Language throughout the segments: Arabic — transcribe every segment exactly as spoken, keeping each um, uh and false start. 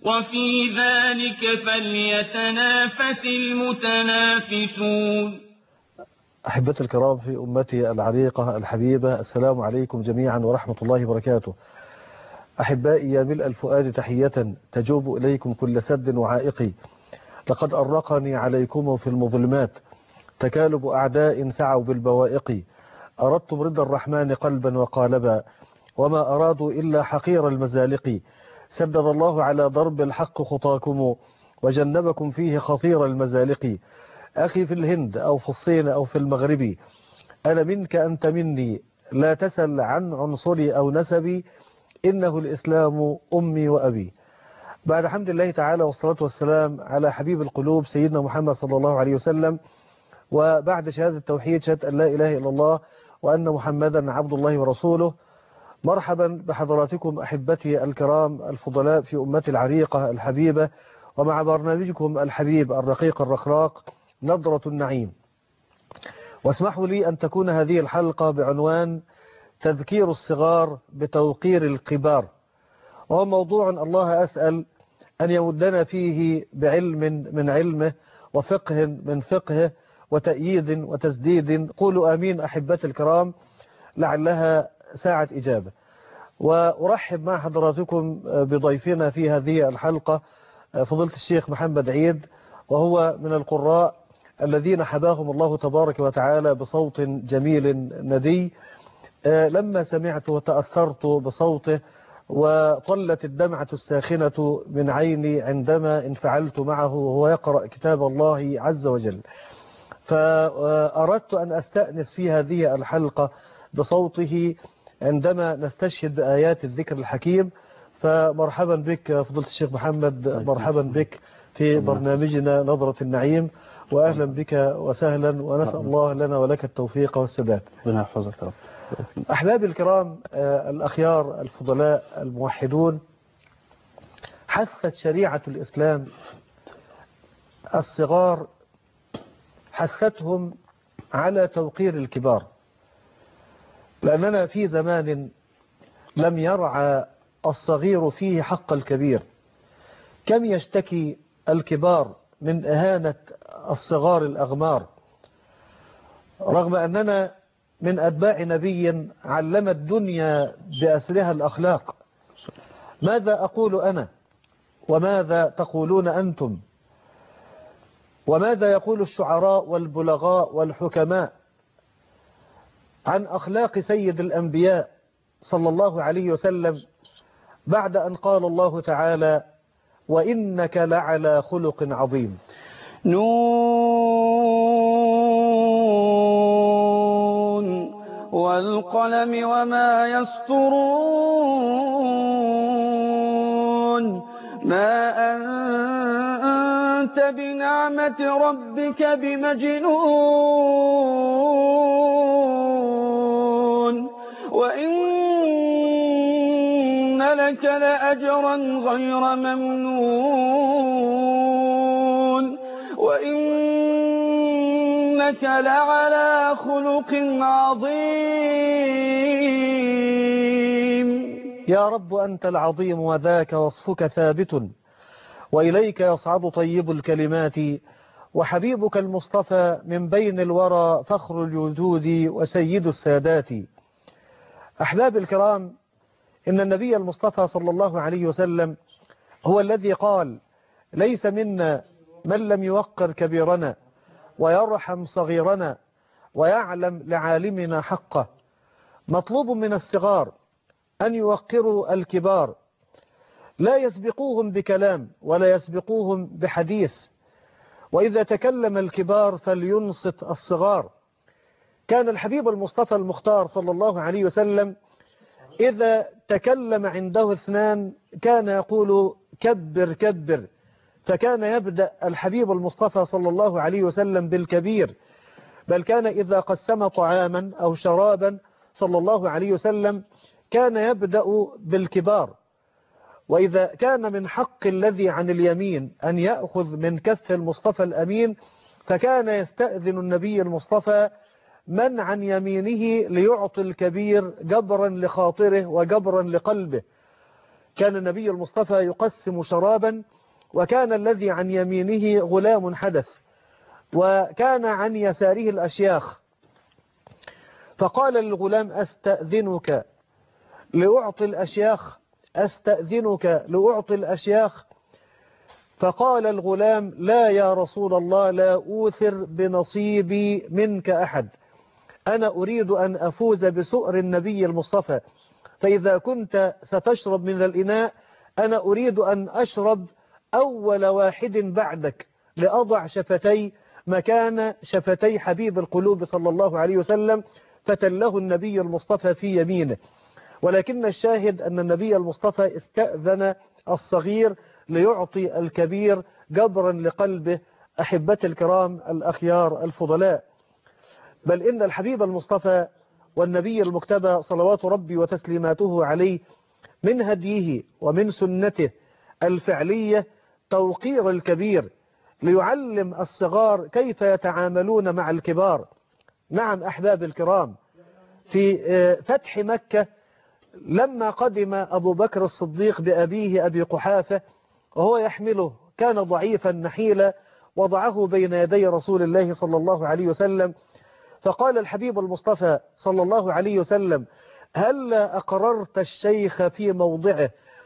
وفي ذلك فليتنافس المتنافسون. أحبتي الكرام في أمتي العريقة الحبيبة، السلام عليكم جميعا ورحمة الله وبركاته. أحبائي يا ملء الفؤاد تحية تجوب إليكم كل سد وعائقي. لقد أرقني عليكم في المظلمات تكالب أعداء سعوا بالبوائق. أردتم رضا الرحمن قلبا وقالبا، وما أرادوا إلا حقير المزالق. سدد الله على ضرب الحق خطاكم، وجنبكم فيه خطير المزالق. أخي في الهند أو في الصين أو في المغرب، أنا منك أنت مني، لا تسل عن عنصري أو نسبي، إنه الإسلام أمي وأبي. بعد حمد الله تعالى والصلاة والسلام على حبيب القلوب سيدنا محمد صلى الله عليه وسلم، وبعد شهادة التوحيد شهادة أن لا إله إلا الله وأن محمدا عبد الله ورسوله، مرحبا بحضراتكم أحبتي الكرام الفضلاء في أمتي العريقة الحبيبة، ومع برنامجكم الحبيب الرقيق الرخراق نظرة النعيم. واسمحوا لي أن تكون هذه الحلقة بعنوان تذكير الصغار بتوقير الكبار، وهو موضوع الله أسأل أن يمدنا فيه بعلم من علمه وفقه من فقهه وتأييد وتسديد. قولوا آمين أحبتي الكرام، لعلها ساعة إجابة. وأرحب مع حضراتكم بضيفنا في هذه الحلقة فضيلة الشيخ محمد عيد، وهو من القراء الذين حباهم الله تبارك وتعالى بصوت جميل ندي. لما سمعت وتأثرت بصوته وطلت الدمعة الساخنة من عيني عندما انفعلت معه وهو يقرأ كتاب الله عز وجل، فأردت أن أستأنس في هذه الحلقة بصوته عندما نستشهد بآيات الذكر الحكيم. فمرحبا بك فضيلة الشيخ محمد، مرحبا بك في برنامجنا نظرة النعيم، وأهلا بك وسهلا، ونسأل الله لنا ولك التوفيق والسداد. ربنا يحفظك. أحبابي الكرام الأخيار الفضلاء الموحدون، حثت شريعة الإسلام الصغار، حثتهم على توقير الكبار، لأننا في زمان لم يرعى الصغير فيه حق الكبير. كم يشتكي الكبار من إهانة الصغار الأغمار، رغم أننا من أتباع نبي علم الدنيا بأسرها الأخلاق. ماذا أقول أنا وماذا تقولون أنتم، وماذا يقول الشعراء والبلغاء والحكماء عن أخلاق سيد الأنبياء صلى الله عليه وسلم بعد أن قال الله تعالى: وإنك لعلى خلق عظيم. نون والقلم وما يسطرون، ما أنت بنعمة ربك بمجنون، وإن لك لأجرا غير ممنون، وإنك لعلى خلق عظيم. يا رب أنت العظيم وذاك وصفك ثابت، وإليك يصعد طيب الكلمات، وحبيبك المصطفى من بين الورى فخر الوجود وسيد السادات. أحباب الكرام، إن النبي المصطفى صلى الله عليه وسلم هو الذي قال: ليس منا من لم يوقر كبيرنا ويرحم صغيرنا ويعلم لعالمنا حقه. مطلوب من الصغار أن يوقروا الكبار، لا يسبقوهم بكلام ولا يسبقوهم بحديث، وإذا تكلم الكبار فلينصت الصغار. كان الحبيب المصطفى المختار صلى الله عليه وسلم إذا تكلم عنده اثنان كان يقول: كبر كبر، فكان يبدأ الحبيب المصطفى صلى الله عليه وسلم بالكبير. بل كان إذا قسم طعاما أو شرابا صلى الله عليه وسلم كان يبدأ بالكبار. وإذا كان من حق الذي عن اليمين أن يأخذ من كف المصطفى الأمين، فكان يستأذن النبي المصطفى من عن يمينه ليعطي الكبير جبرا لخاطره وجبرا لقلبه. كان النبي المصطفى يقسم شرابا، وكان الذي عن يمينه غلام حدث، وكان عن يساره الأشياخ. فقال للغلام أستأذنك لأعطي الأشياخ أستأذنك لأعطي الأشياخ فقال الغلام لا يا رسول الله، لا أوثر بنصيبي منك أحد، أنا أريد أن أفوز بسؤر النبي المصطفى، فإذا كنت ستشرب من الإناء أنا أريد أن أشرب أول واحد بعدك، لأضع شفتي مكان شفتي حبيب القلوب صلى الله عليه وسلم، فتله النبي المصطفى في يمينه. ولكن الشاهد أن النبي المصطفى استأذن الصغير ليعطي الكبير جبرا لقلبه. أحبتي الكرام الأخيار الفضلاء، بل إن الحبيب المصطفى والنبي المجتبى صلوات ربي وتسليماته عليه من هديه ومن سنته الفعلية توقير الكبير، ليعلم الصغار كيف يتعاملون مع الكبار. نعم أحباب الكرام، في فتح مكة لما قدم أبو بكر الصديق بأبيه أبي قحافة وهو يحمله، كان ضعيفا نحيلا، وضعه بين يدي رسول الله صلى الله عليه وسلم، فقال الحبيب المصطفى صلى الله عليه وسلم هل أقررت الشيخ في موضعه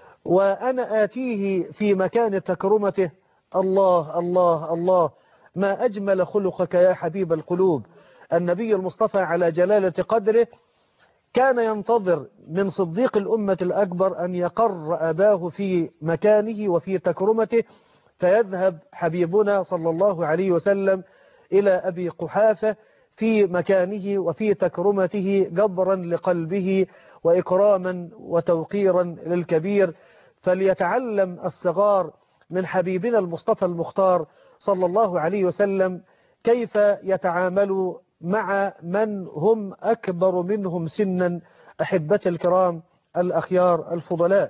وأنا آتيه في مكان تكرمته؟ الله الله الله، ما أجمل خلقك يا حبيب القلوب. النبي المصطفى على جلالة قدره كان ينتظر من صديق الأمة الأكبر أن يقر أباه في مكانه وفي تكرمته، فيذهب حبيبنا صلى الله عليه وسلم إلى أبي قحافة في مكانه وفي تكرمته جبرا لقلبه وإكراما وتوقيرا للكبير. فليتعلم الصغار من حبيبنا المصطفى المختار صلى الله عليه وسلم كيف يتعاملوا مع من هم أكبر منهم سنا. أحبتي الكرام الأخيار الفضلاء،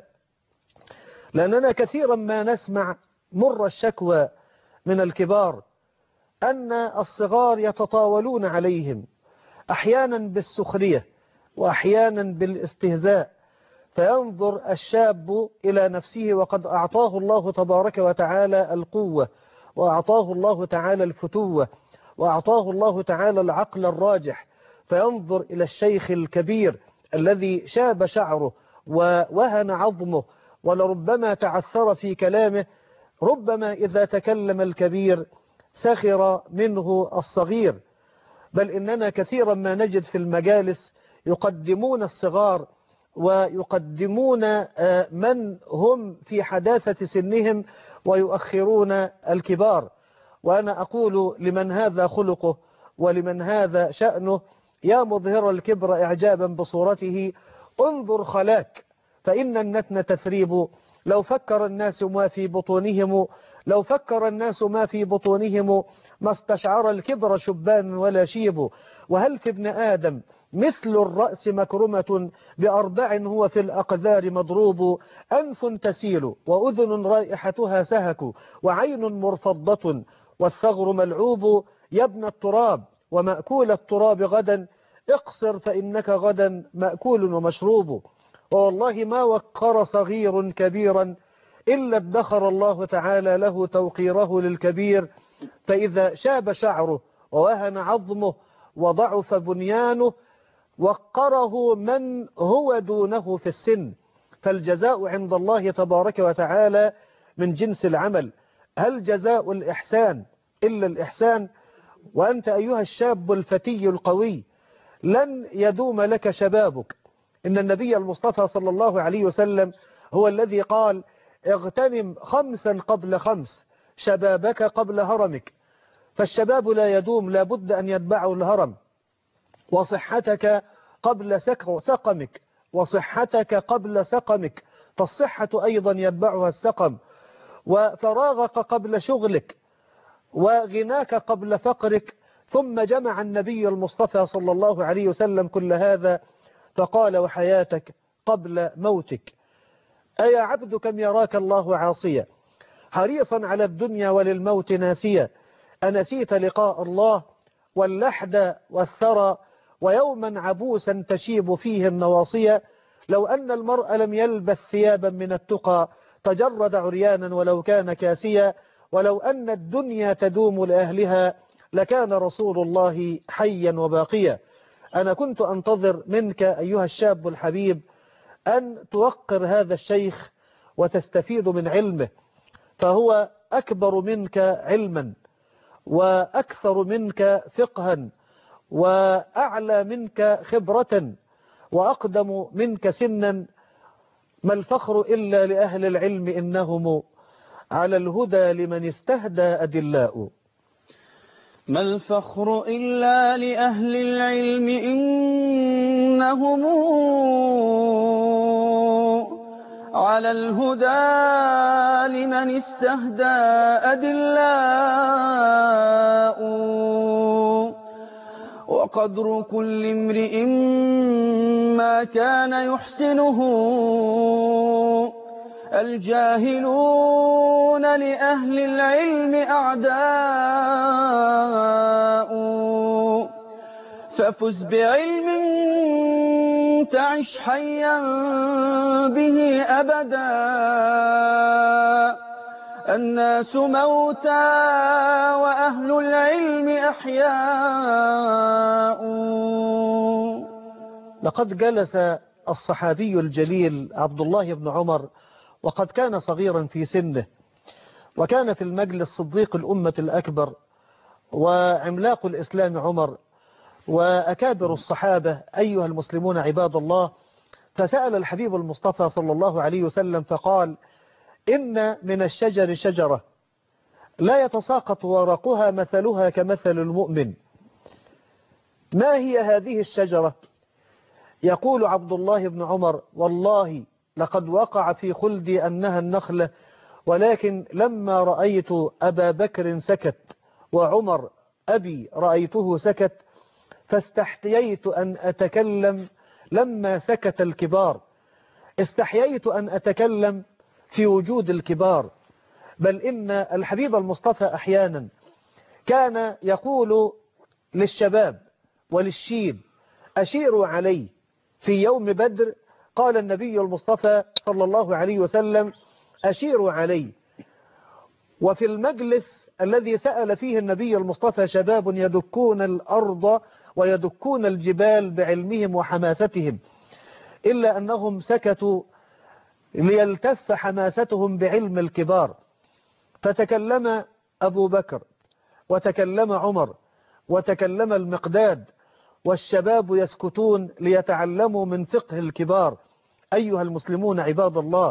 لأننا كثيرا ما نسمع مر الشكوى من الكبار أن الصغار يتطاولون عليهم، أحيانا بالسخرية وأحيانا بالاستهزاء، فينظر الشاب إلى نفسه وقد أعطاه الله تبارك وتعالى القوة، وأعطاه الله تعالى الفتوة، وأعطاه الله تعالى العقل الراجح، فينظر إلى الشيخ الكبير الذي شاب شعره ووهن عظمه ولربما تعثر في كلامه، ربما إذا تكلم الكبير سخر منه الصغير. بل إننا كثيرا ما نجد في المجالس يقدمون الصغار ويقدمون من هم في حداثة سنهم ويؤخرون الكبار. وأنا أقول لمن هذا خلقه ولمن هذا شأنه يا مظهر الكبر إعجابا بصورته انظر خلاك، فإن النتن تثريب، لو فكر الناس ما في بطونهم لو فكر الناس ما في بطونهم ما استشعر الكبر شبان ولا شيب. وهل في ابن آدم مثل الرأس مكرمة بأربع هو في الأقذار مضروب، أنف تسيل وأذن رائحتها سهك وعين مرفضة والثغر ملعوب. يا ابن التراب ومأكول التراب غدا اقصر فإنك غدا مأكول ومشروب. والله ما وقر صغير كبيرا إلا ادخر الله تعالى له توقيره للكبير، فإذا شاب شعره ووهن عظمه وضعف بنيانه وقره من هو دونه في السن، فالجزاء عند الله تبارك وتعالى من جنس العمل. هل جزاء الإحسان إلا الإحسان؟ وأنت أيها الشاب الفتي القوي لن يدوم لك شبابك. إن النبي المصطفى صلى الله عليه وسلم هو الذي قال اغتنم خمسا قبل خمس، شبابك قبل هرمك. فالشباب لا يدوم، لا بد أن يتبعه الهرم. وصحتك قبل سقمك وصحتك قبل سقمك، فالصحة أيضا يتبعها السقم. وفراغك قبل شغلك وغناك قبل فقرك. ثم جمع النبي المصطفى صلى الله عليه وسلم كل هذا فقال وحياتك قبل موتك. أيا عبد كم يراك الله عاصيا حريصا على الدنيا وللموت ناسيا، أنسيت لقاء الله واللحد والثرى ويوما عبوسا تشيب فيه النواصية. لو أن المرء لم يلبس ثيابا من التقى تجرد عريانا ولو كان كاسيا، ولو أن الدنيا تدوم لأهلها لكان رسول الله حيا وباقيا. أنا كنت أنتظر منك أيها الشاب الحبيب أن توقر هذا الشيخ وتستفيد من علمه، فهو أكبر منك علما وأكثر منك فقها وأعلى منك خبرة وأقدم منك سنا. ما الفخر إلا لأهل العلم إنهم على الهدى لمن استهدى أدلاء. ما الفخر إلا لأهل العلم إنهم على الهدى لمن استهدى أدلاء. وقدر كل امرئ ما كان يحسنه، الجاهلون لأهل العلم أعداء. ففز بعلم تعش حيا به أبدا، الناس موتى وأهل العلم أحياء. لقد جلس الصحابي الجليل عبد الله بن عمر وقد كان صغيرا في سنه، وكان في المجلس صديق الأمة الأكبر وعملاق الإسلام عمر وأكابر الصحابة أيها المسلمون عباد الله. فسأل الحبيب المصطفى صلى الله عليه وسلم فقال: إن من الشجر شجرة لا يتساقط ورقها مثلها كمثل المؤمن. ما هي هذه الشجرة؟ يقول عبد الله بن عمر: والله لقد وقع في خلدي أنها النخلة، ولكن لما رأيت أبا بكر سكت وعمر أبي رأيته سكت فاستحييت أن أتكلم لما سكت الكبار. استحييت أن أتكلم في وجود الكبار. بل إن الحبيب المصطفى أحيانا كان يقول للشباب وللشيب: أشيروا علي. في يوم بدر قال النبي المصطفى صلى الله عليه وسلم: أشيروا علي. وفي المجلس الذي سأل فيه النبي المصطفى شباب يدكون الأرض ويدكون الجبال بعلمهم وحماستهم، إلا أنهم سكتوا ليلتف حماستهم بعلم الكبار. فتكلم أبو بكر وتكلم عمر وتكلم المقداد، والشباب يسكتون ليتعلموا من فقه الكبار. أيها المسلمون عباد الله،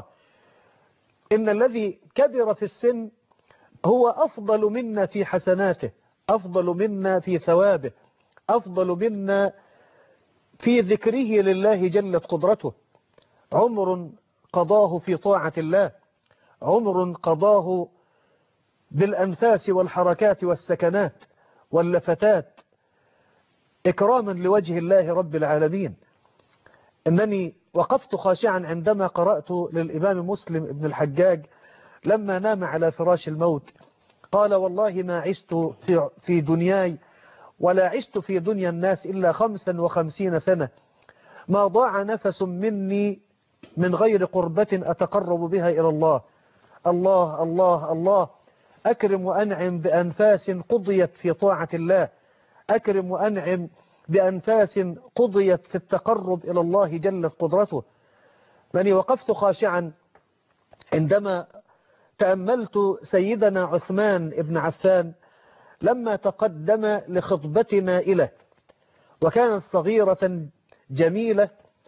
إن الذي كبر في السن هو أفضل منا في حسناته، أفضل منا في ثوابه، أفضل منا في ذكره لله جلت قدرته. عمر قضاه في طاعة الله، عمر قضاه بالأنفاس والحركات والسكنات واللفتات إكراما لوجه الله رب العالمين. إنني وقفت خاشعا عندما قرأت للإمام مسلم ابن الحجاج لما نام على فراش الموت قال: والله ما عشت في, في دنياي ولا عشت في دنيا الناس إلا خمسا وخمسين سنة، ما ضاع نفس مني من غير قربة أتقرب بها إلى الله. الله الله الله، أكرم وأنعم بأنفاس قضيت في طاعة الله، أكرم وأنعم بأنفاس قضيت في التقرب إلى الله جلت قدرته. من وقفت خاشعا عندما تأملت سيدنا عثمان ابن عفان لما تقدم لخطبتنا إليه، وكانت صغيرة جميلة،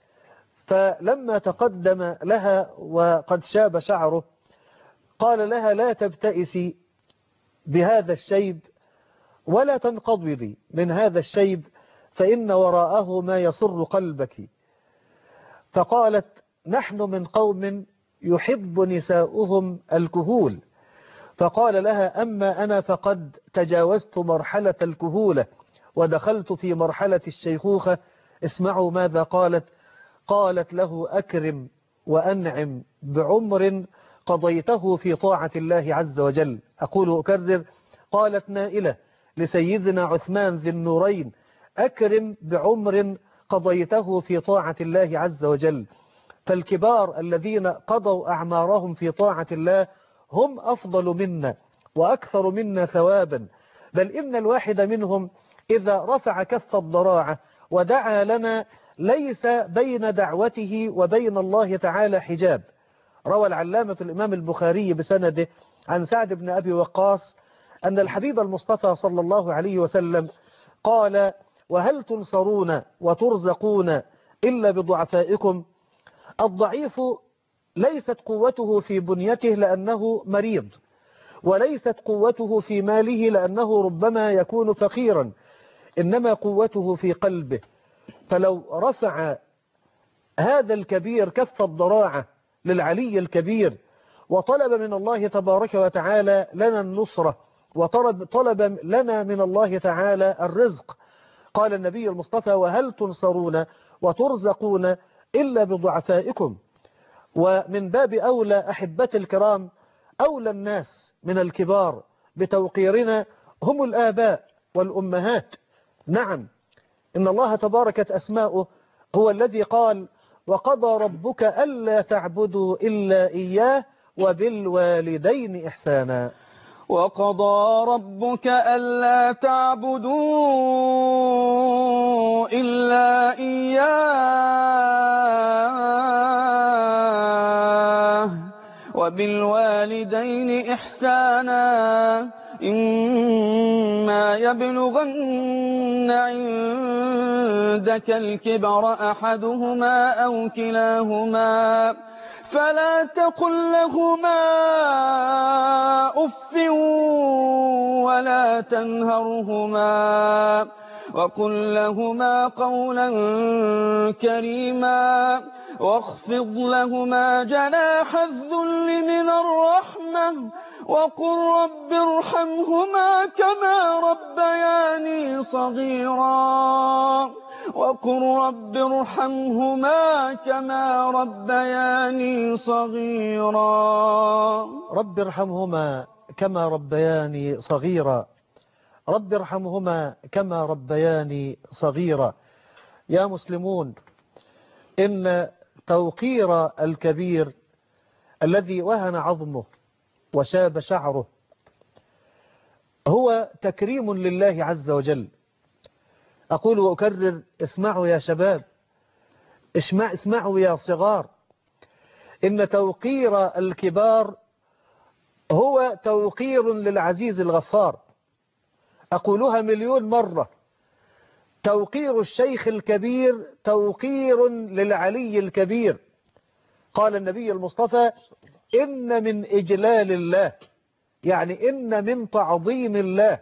فلما تقدم لها وقد شاب شعره قال لها: لا تبتئسي بهذا الشيب ولا تنقضضي من هذا الشيب، فإن وراءه ما يسر قلبك. فقالت: نحن من قوم يحب نساؤهم الكهول. فقال لها: أما أنا فقد تجاوزت مرحلة الكهولة ودخلت في مرحلة الشيخوخة. اسمعوا ماذا قالت. قالت له: أكرم وأنعم بعمر قضيته في طاعة الله عز وجل. أقول أكرر، قالت نائلة لسيدنا عثمان ذي النورين: أكرم بعمر قضيته في طاعة الله عز وجل. فالكبار الذين قضوا أعمارهم في طاعة الله هم أفضل منا وأكثر منا ثوابا، بل إن الواحد منهم إذا رفع كف الضراعة ودعا لنا ليس بين دعوته وبين الله تعالى حجاب. روى العلامة الإمام البخاري بسنده عن سعد بن أبي وقاص أن الحبيب المصطفى صلى الله عليه وسلم قال: وهل تنصرون وترزقون إلا بضعفائكم؟ الضعيف ليست قوته في بنيته لأنه مريض، وليست قوته في ماله لأنه ربما يكون فقيرا، إنما قوته في قلبه. فلو رفع هذا الكبير كف الضراعة للعلي الكبير وطلب من الله تبارك وتعالى لنا النصرة وطلب طلب لنا من الله تعالى الرزق، قال النبي المصطفى: وهل تنصرون وترزقون إلا بضعفائكم. ومن باب أولى أحبتي الكرام، أولى الناس من الكبار بتوقيرنا هم الآباء والأمهات. نعم، إن الله تباركت أسماؤه هو الذي قال: وقضى ربك ألا تعبدوا إلا إياه وبالوالدين إحسانا. وقضى ربك ألا تعبدوا إلا إياه وبالوالدين إحسانا إما يبلغن عندك الكبر أحدهما أو كلاهما فلا تقل لهما أف ولا تنهرهما وقل لهما قولا كريما واخفض لهما جناح الذل من الرحمة وقل رب ارحمهما كما ربياني صغيرا وقل رب ارحمهما كما ربياني صغيرا. رب ارحمهما كما ربياني صغيرا، رب ارحمهما كما ربياني صغيرا. يا مسلمون، إن توقير الكبير الذي وهن عظمه وشاب شعره هو تكريم لله عز وجل. أقول وأكرر: اسمعوا يا شباب، اسمع اسمعوا يا صغار، إن توقير الكبار هو توقير للعزيز الغفار. أقولها مليون مرة: توقير الشيخ الكبير توقير للعلي الكبير. قال النبي المصطفى: إن من إجلال الله، يعني إن من تعظيم الله،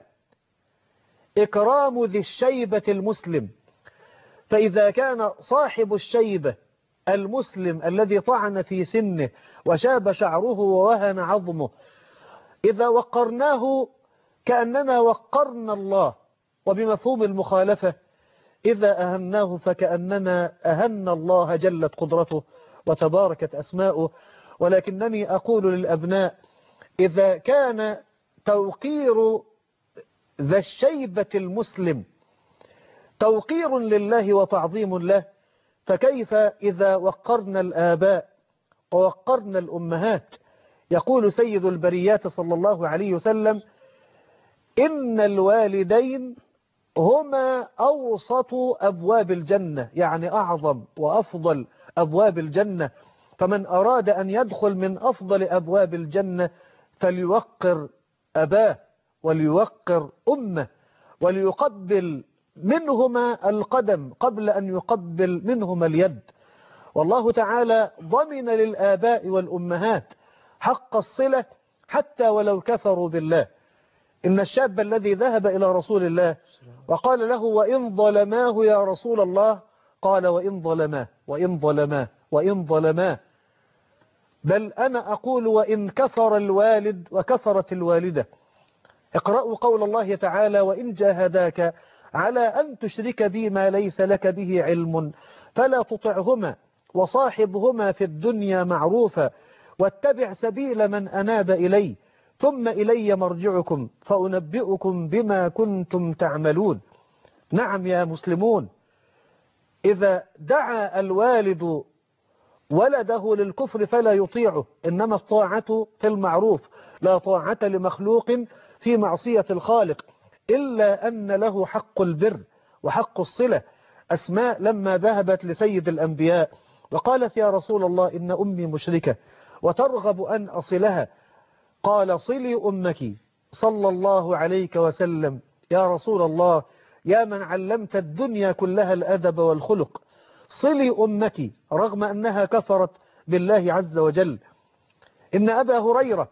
إكرام ذي الشيبة المسلم. فإذا كان صاحب الشيبة المسلم الذي طعن في سنه وشاب شعره ووهن عظمه، إذا وقرناه كأننا وقرنا الله، وبمفهوم المخالفة إذا أهناه فكأننا أهن الله جلت قدرته وتباركت أسماؤه. ولكنني أقول للأبناء: إذا كان توقير ذا الشيبة المسلم توقير لله وتعظيم له، فكيف إذا وقرنا الآباء ووقرنا الأمهات؟ يقول سيد البريات صلى الله عليه وسلم: إن الوالدين هما أوسط أبواب الجنة، يعني أعظم وأفضل أبواب الجنة. فمن أراد أن يدخل من أفضل أبواب الجنة فليوقر أباه وليوقر أمه وليقبل منهما القدم قبل أن يقبل منهما اليد. والله تعالى ضمن للآباء والأمهات حق الصلة حتى ولو كفروا بالله. إن الشاب الذي ذهب إلى رسول الله وقال له: وإن ظلماه يا رسول الله، قال: وإن ظلماه وإن ظلماه وإن ظلماه، بل أنا أقول: وإن كفر الوالد وكفرت الوالدة. اقرأوا قول الله تعالى: وإن جاهداك على أن تشرك بي ما ليس لك به علم فلا تطعهما وصاحبهما في الدنيا معروفا واتبع سبيل من أناب إلي ثم إلي مرجعكم فأنبئكم بما كنتم تعملون. نعم يا مسلمون، إذا دعا الوالد ولده للكفر فلا يطيعه، إنما الطاعة في المعروف، لا طاعة لمخلوق في معصية الخالق، إلا أن له حق البر وحق الصلة. أسماء لما ذهبت لسيد الأنبياء وقالت يا رسول الله إن أمي مشركة وترغب أن أصلها، قال صلي أمك صلى الله عليك وسلم يا رسول الله يا من علمت الدنيا كلها الأدب والخلق، صلي أمك رغم أنها كفرت بالله عز وجل. إن أبا هريرة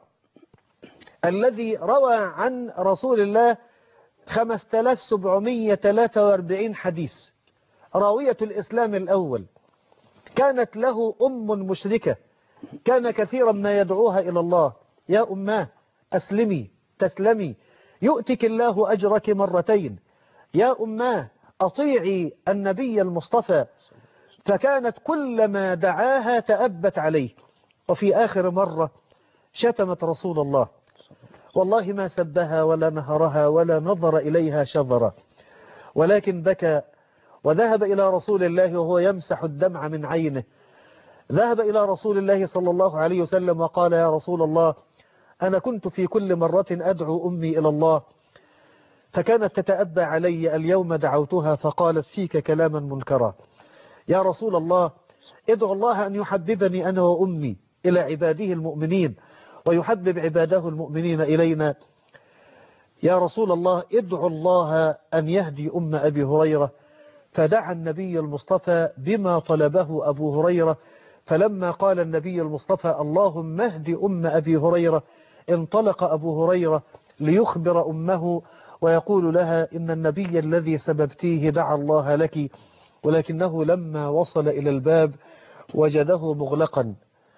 الذي روى عن رسول الله خمسة آلاف وسبعمائة وثلاثة وأربعين حديث، راوية الإسلام الأول، كانت له أم مشركة كان كثيرا ما يدعوها إلى الله، يا أماه أسلمي تسلمي يؤتك الله أجرك مرتين، يا أماه أطيعي النبي المصطفى، فكانت كلما دعاها تأبت عليه. وفي آخر مرة شتمت رسول الله، والله ما سبها ولا نهرها ولا نظر إليها شذرا، ولكن بكى وذهب إلى رسول الله وهو يمسح الدمع من عينه. ذهب إلى رسول الله صلى الله عليه وسلم وقال يا رسول الله أنا كنت في كل مرة أدعو أمي إلى الله فكانت تتأبى علي، اليوم دعوتها فقالت فيك كلاما منكرا، يا رسول الله ادعو الله أن يحببني أنا وأمي إلى عباده المؤمنين ويحبب عباده المؤمنين إلينا. يا رسول الله ادعو الله أن يهدي أم أبي هريرة، فدعا النبي المصطفى بما طلبه أبو هريرة، فلما قال النبي المصطفى اللهم اهد أم أبي هريرة، انطلق أبو هريرة ليخبر أمه ويقول لها إن النبي الذي سببتيه دعا الله لك، ولكنه لما وصل إلى الباب وجده مغلقا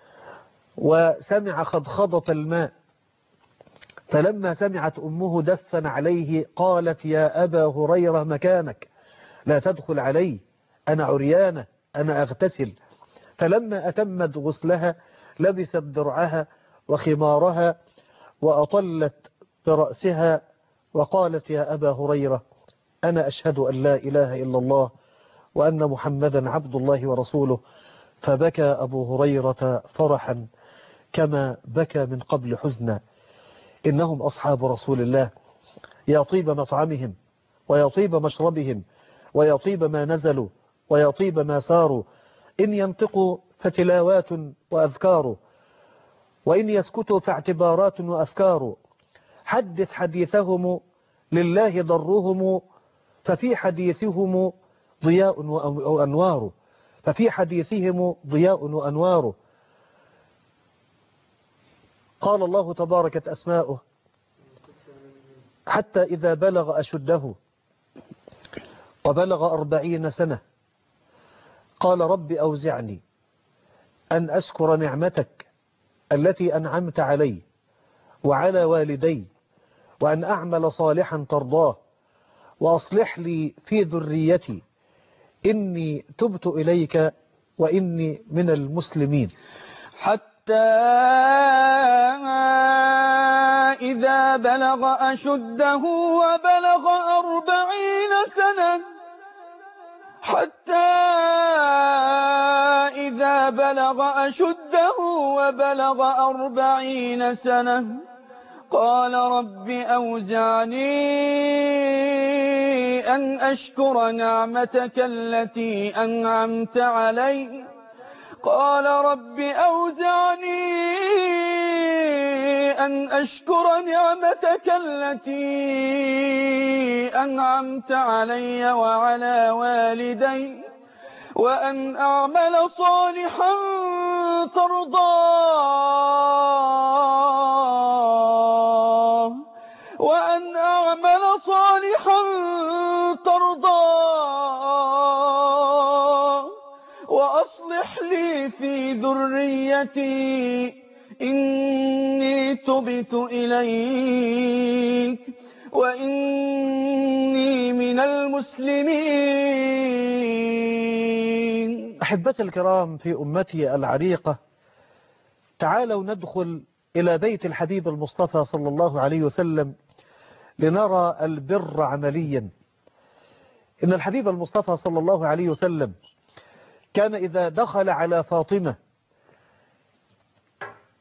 وسمع خضخضة الماء، فلما سمعت أمه دفن عليه قالت يا أبا هريرة مكانك لا تدخل علي، أنا عريانة أنا أغتسل. فلما أتمت غسلها لبست درعها وخمارها وأطلت برأسها وقالت يا أبا هريرة أنا أشهد أن لا إله إلا الله وأن محمدا عبد الله ورسوله. فبكى أبو هريرة فرحا كما بكى من قبل حزنا. إنهم أصحاب رسول الله، يا طيب مطعمهم ويا طيب مشربهم ويا طيب ما نزلوا ويا طيب ما ساروا، إن ينطقوا فتلاوات وأذكار، وإن يسكتوا فاعتبارات وأفكار، حدث حديثهم لله ضرهم، ففي حديثهم ضياء وأنوار ففي حديثهم ضياء وأنوار. قال الله تباركت أسماؤه حتى إذا بلغ أشده وبلغ أربعين سنة قال رب أوزعني أن أشكر نعمتك التي أنعمت علي وعلى والدي، وأن أعمل صالحا ترضاه، وأصلح لي في ذريتي إني تبت إليك وإني من المسلمين. حتى إذا بلغ أشده وبلغ أربعين سنة حتى إذا بلغ أشده وبلغ أربعين سنة قال رب أوزعني أن أشكر نعمتك التي أنعمت علي قال رب أوزعني أن أشكر نعمتك التي أنعمت علي وعلى والدي وأن أعمل صالحا ترضاه وأن أعمل صالحا ترضاه وأصلح لي في ذريتي إني تبت إليك وإني من المسلمين. أحبتي الكرام في أمتي العريقة، تعالوا ندخل إلى بيت الحبيب المصطفى صلى الله عليه وسلم لنرى البر عمليا. إن الحبيب المصطفى صلى الله عليه وسلم كان إذا دخل على فاطمة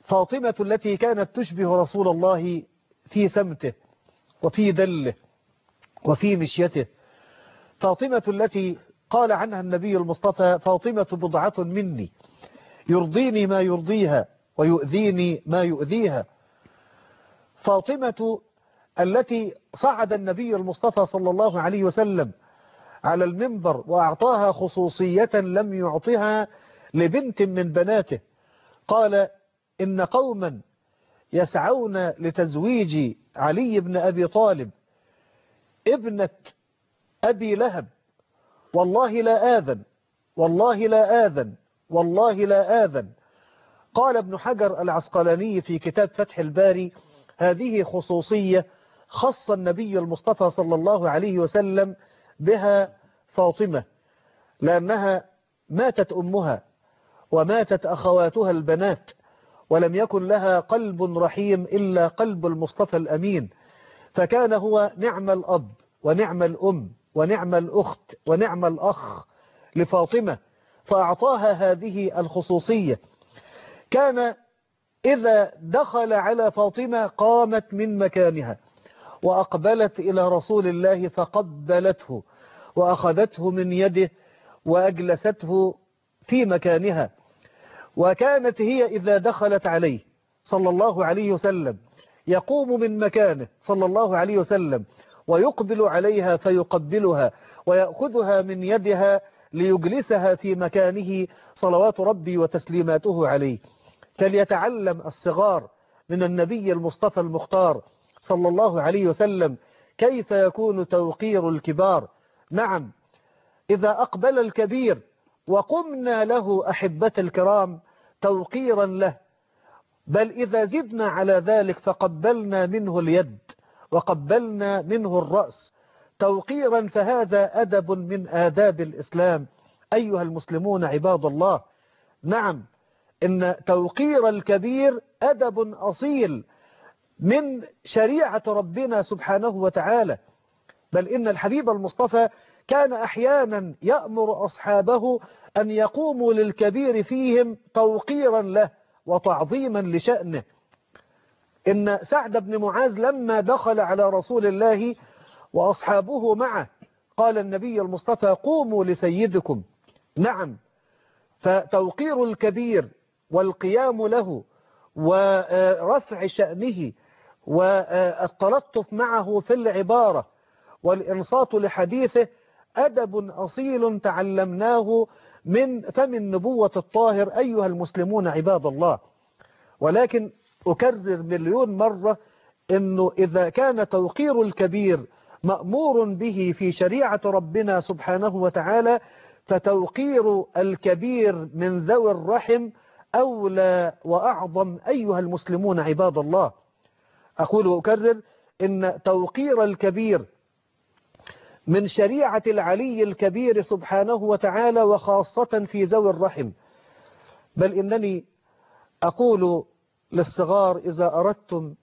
فاطمة التي كانت تشبه رسول الله في سمته وفي دله وفي مشيته، فاطمة التي قال عنها النبي المصطفى فاطمة بضعة مني يرضيني ما يرضيها ويؤذيني ما يؤذيها، فاطمة التي صعد النبي المصطفى صلى الله عليه وسلم على المنبر وأعطاها خصوصية لم يعطها لبنت من بناته، قال إن قوما يسعون لتزويج علي بن أبي طالب ابنة أبي لهب والله لا آذن والله لا آذن والله لا آذن. قال ابن حجر العسقلاني في كتاب فتح الباري هذه خصوصية خص النبي المصطفى صلى الله عليه وسلم بها فاطمة، لأنها ماتت أمها وماتت أخواتها البنات ولم يكن لها قلب رحيم إلا قلب المصطفى الأمين، فكان هو نعم الأب ونعم الأم ونعم الأخت ونعم الأخ لفاطمة، فأعطاها هذه الخصوصية. كان إذا دخل على فاطمة قامت من مكانها وأقبلت إلى رسول الله فقبلته وأخذته من يده وأجلسته في مكانها، وكانت هي إذا دخلت عليه صلى الله عليه وسلم يقوم من مكانه صلى الله عليه وسلم ويقبل عليها فيقبلها ويأخذها من يدها ليجلسها في مكانه صلوات ربي وتسليماته عليه. فليتعلم الصغار من النبي المصطفى المختار صلى الله عليه وسلم كيف يكون توقير الكبار. نعم، إذا أقبل الكبير وقمنا له أحبة الكرام توقيرا له، بل إذا زدنا على ذلك فقبلنا منه اليد وقبلنا منه الرأس توقيرا، فهذا أدب من آداب الإسلام أيها المسلمون عباد الله. نعم، إن توقير الكبير أدب أصيل من شريعة ربنا سبحانه وتعالى، بل إن الحبيب المصطفى كان أحيانا يأمر أصحابه أن يقوموا للكبير فيهم توقيرا له وتعظيما لشأنه. إن سعد بن معاذ لما دخل على رسول الله وأصحابه معه قال النبي المصطفى قوموا لسيدكم. نعم، فتوقير الكبير والقيام له ورفع شأنه والتلطف معه في العبارة والإنصات لحديثه أدب أصيل تعلمناه من فم النبوة الطاهر أيها المسلمون عباد الله. ولكن أكرر مليون مرة أنه إذا كان توقير الكبير مأمور به في شريعة ربنا سبحانه وتعالى، فتوقير الكبير من ذوي الرحم أولى وأعظم أيها المسلمون عباد الله. أقول وأكرر إن توقير الكبير من شريعة العلي الكبير سبحانه وتعالى وخاصة في ذوي الرحم. بل إنني أقول للصغار إذا أردتم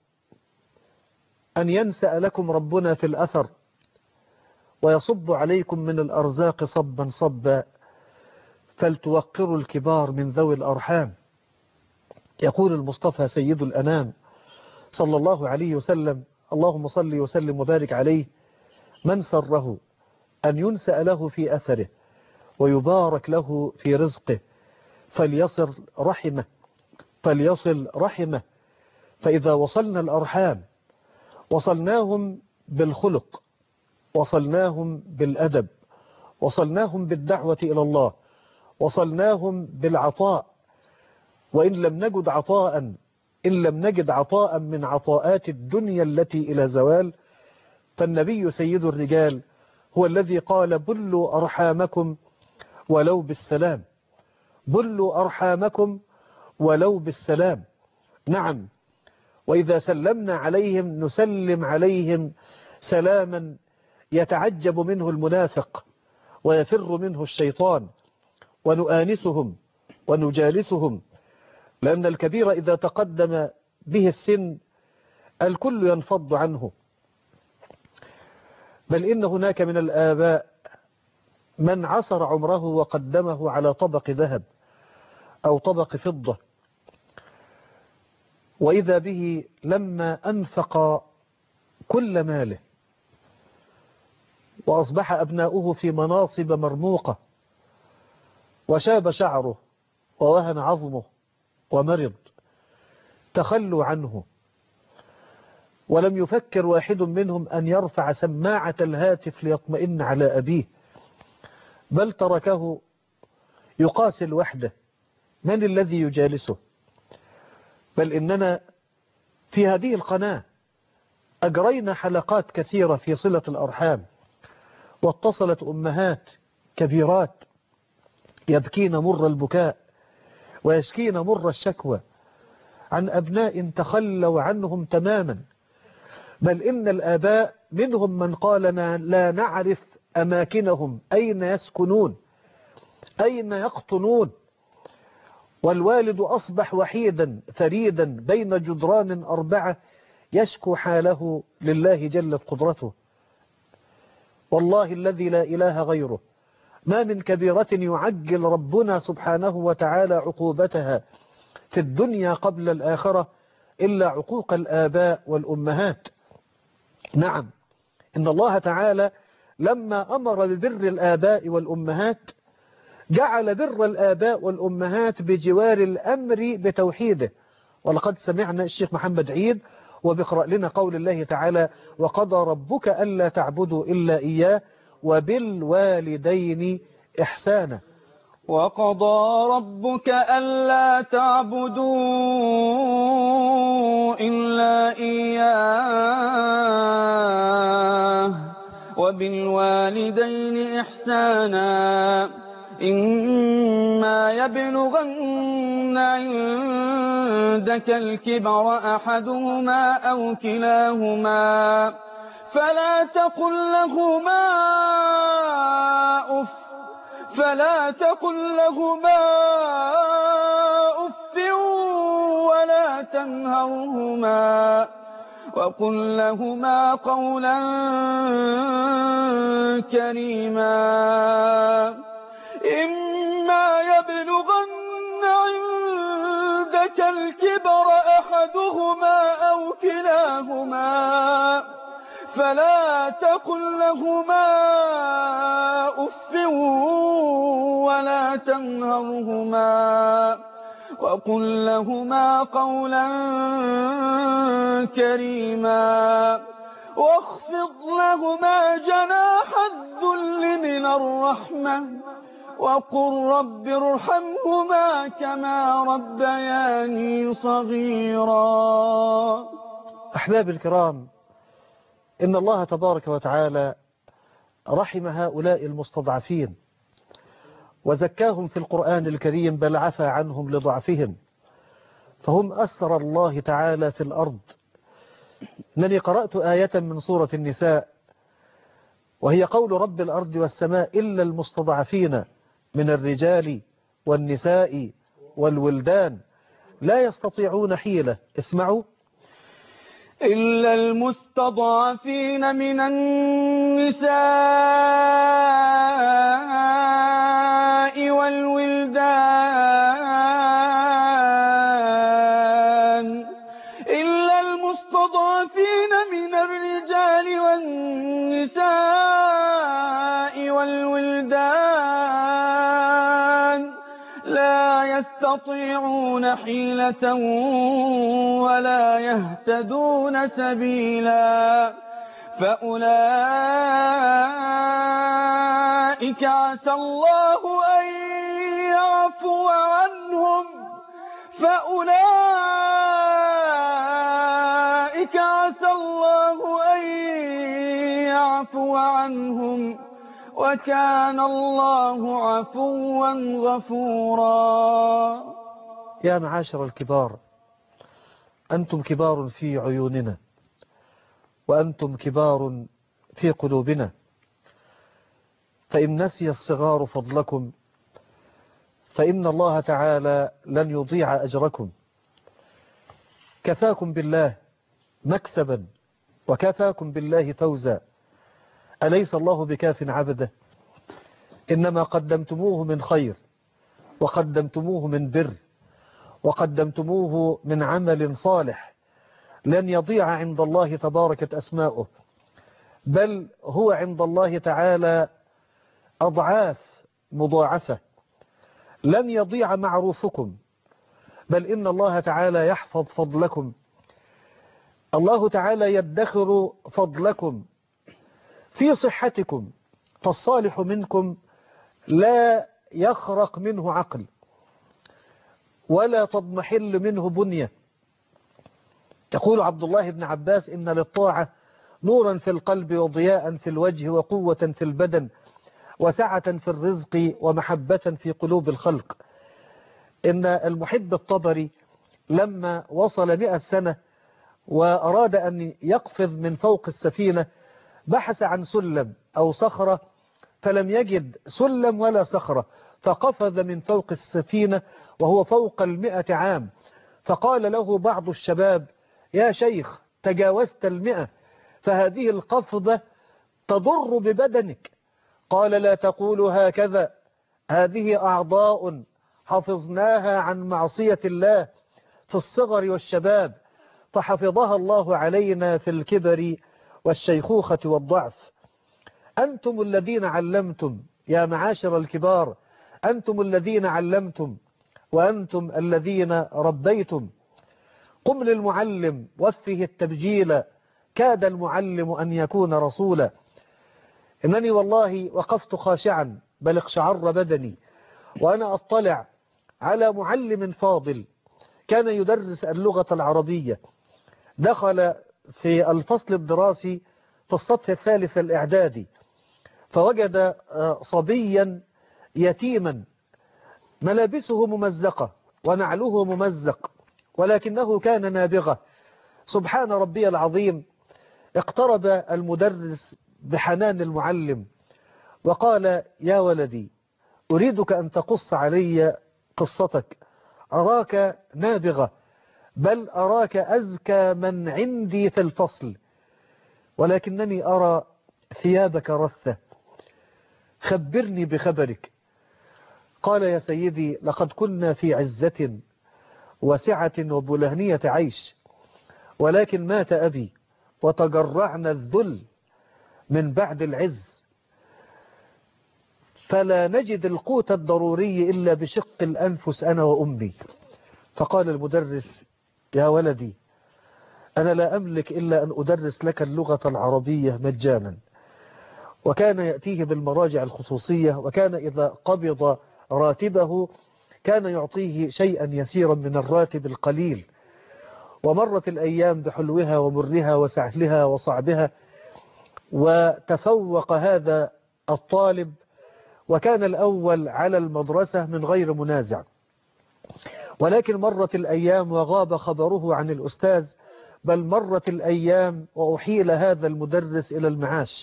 أن ينسأ لكم ربنا في الأثر ويصب عليكم من الأرزاق صبا صبا فلتوقروا الكبار من ذوي الأرحام. يقول المصطفى سيد الأنام صلى الله عليه وسلم اللهم صل وسلم وبارك عليه من سره أن ينسأ له في أثره ويبارك له في رزقه فليصل رحمه فليصل رحمه فإذا وصلنا الأرحام وصلناهم بالخلق وصلناهم بالأدب وصلناهم بالدعوة إلى الله وصلناهم بالعطاء، وإن لم نجد عطاء إن لم نجد عطاء من عطاءات الدنيا التي إلى زوال، فالنبي سيد الرجال هو الذي قال بلوا أرحامكم ولو بالسلام بلوا أرحامكم ولو بالسلام. نعم، وإذا سلمنا عليهم نسلم عليهم سلاما يتعجب منه المنافق ويفر منه الشيطان، ونؤانسهم ونجالسهم، لأن الكبير إذا تقدم به السن الكل ينفض عنه. بل إن هناك من الآباء من عصر عمره وقدمه على طبق ذهب أو طبق فضة، وإذا به لما أنفق كل ماله وأصبح أبناؤه في مناصب مرموقة وشاب شعره ووهن عظمه ومرض، تخلوا عنه، ولم يفكر واحد منهم أن يرفع سماعة الهاتف ليطمئن على أبيه، بل تركه يقاسل وحده من الذي يجالسه. بل إننا في هذه القناة أجرينا حلقات كثيرة في صلة الأرحام، واتصلت أمهات كبيرات يبكين مر البكاء ويشكين مر الشكوى عن أبناء تخلوا عنهم تماما، بل إن الآباء منهم من قال لا نعرف أماكنهم، أين يسكنون، أين يقطنون، والوالد أصبح وحيدا فريدا بين جدران أربعة يشكو حاله لله جلت قدرته. والله الذي لا إله غيره ما من كبيرة يعجل ربنا سبحانه وتعالى عقوبتها في الدنيا قبل الآخرة إلا عقوق الآباء والأمهات. نعم، إن الله تعالى لما أمر ببر الآباء والأمهات جعل بر الآباء والأمهات بجوار الأمر بتوحيده. ولقد سمعنا الشيخ محمد عيد وبقرأ لنا قول الله تعالى: وقضى ربك ألا تعبدوا إلا إياه وبالوالدين إحسانا. وقضى ربك ألا تعبدوا إلا إياه وبالوالدين إحسانا إما يبلغن عندك الكبر أحدهما أو كلاهما فلا تقل لهما أف فلا تقل لهما أف ولا تنهرهما وقل لهما قولا كريما. إما يبلغن عندك الكبر أحدهما أو كلاهما فلا تقل لهما أف ولا تنهرهما وقل لهما قولا كريما واخفض لهما جناح الذل من الرحمة وقل رب ارحمهما كما ربياني صغيرا. أحباب الكرام، إن الله تبارك وتعالى رحم هؤلاء المستضعفين وزكاهم في القرآن الكريم، بل عفى عنهم لضعفهم، فهم أسر الله تعالى في الأرض. أنني قرأت آية من سورة النساء وهي قول رب الأرض والسماء إلا المستضعفين من الرجال والنساء والولدان لا يستطيعون حيلة. اسمعوا: إلا المستضعفين من النساء والولدان إلا المستضعفين من الرجال والنساء والولدان لا يستطيعون حيلة ولا يهتدون سبيلا فأولئك عسى الله أن يعفو عنهم فأولئك عسى الله أن يعفو عنهم وكان الله عفوا غفورا. يا معاشر الكبار، أنتم كبار في عيوننا وأنتم كبار في قلوبنا، فإن نسي الصغار فضلكم فإن الله تعالى لن يضيع أجركم. كفاكم بالله مكسبا وكفاكم بالله فوزا. أليس الله بكاف عبده؟ إنما قدمتموه من خير وقدمتموه من بر وقدمتموه من عمل صالح لن يضيع عند الله تباركت أسماؤه، بل هو عند الله تعالى أضعاف مضاعفة. لن يضيع معروفكم، بل إن الله تعالى يحفظ فضلكم. الله تعالى يدخر فضلكم في صحتكم، فالصالح منكم لا يخرق منه عقل ولا تضمحل منه بنية. يقول عبد الله بن عباس: إن للطاعة نورا في القلب وضياء في الوجه وقوة في البدن وسعة في الرزق ومحبة في قلوب الخلق. إن المحب الطبري لما وصل مئة سنة وأراد أن يقفز من فوق السفينة بحث عن سلم أو صخرة فلم يجد سلم ولا صخرة، فقفز من فوق السفينة وهو فوق المئة عام. فقال له بعض الشباب: يا شيخ، تجاوزت المئة، فهذه القفزة تضر ببدنك. قال: لا تقولوا هكذا، هذه أعضاء حفظناها عن معصية الله في الصغر والشباب، فحفظها الله علينا في الكبر والشيخوخة والضعف. أنتم الذين علمتم يا معاشر الكبار، أنتم الذين علمتم وأنتم الذين ربيتم. قم للمعلم وفه التبجيل، كاد المعلم أن يكون رسولا. إنني والله وقفت خاشعا بل اقشعر بدني وأنا أطلع على معلم فاضل كان يدرس اللغة العربية. دخل في الفصل الدراسي في الصف الثالث الإعدادي، فوجد صبيا يتيما ملابسه ممزقة ونعله ممزق ولكنه كان نابغة. سبحان ربي العظيم، اقترب المدرس بحنان المعلم وقال: يا ولدي، أريدك أن تقص علي قصتك، أراك نابغة، بل أراك أزكى من عندي في الفصل، ولكنني أرى ثيابك رثة، خبرني بخبرك. قال: يا سيدي، لقد كنا في عزة وسعة وبلهنية عيش، ولكن مات أبي وتجرعنا الذل من بعد العز، فلا نجد القوت الضروري إلا بشق الأنفس أنا وأمي. فقال المدرس: يا ولدي، أنا لا أملك إلا أن أدرس لك اللغة العربية مجانا. وكان يأتيه بالمراجع الخصوصية، وكان إذا قبض راتبه كان يعطيه شيئا يسيرا من الراتب القليل. ومرت الأيام بحلوها ومرها وسهلها وصعبها، وتفوق هذا الطالب وكان الأول على المدرسة من غير منازع. ولكن مرت الأيام وغاب خبره عن الأستاذ، بل مرت الأيام وأحيل هذا المدرس إلى المعاش.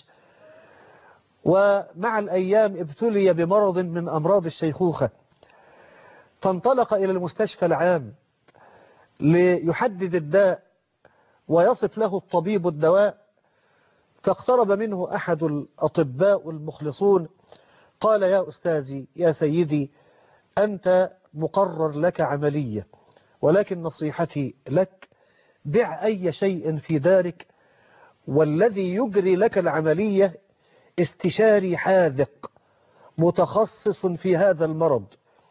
ومع الأيام ابتلي بمرض من أمراض الشيخوخة، فانطلق إلى المستشفى العام ليحدد الداء ويصف له الطبيب الدواء. فاقترب منه أحد الأطباء المخلصون قال: يا أستاذي، يا سيدي، أنت مقرر لك عملية، ولكن نصيحتي لك: بع أي شيء في دارك، والذي يجري لك العملية استشاري حاذق متخصص في هذا المرض.